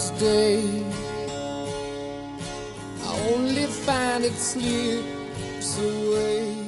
darkest day. I only find it slips away.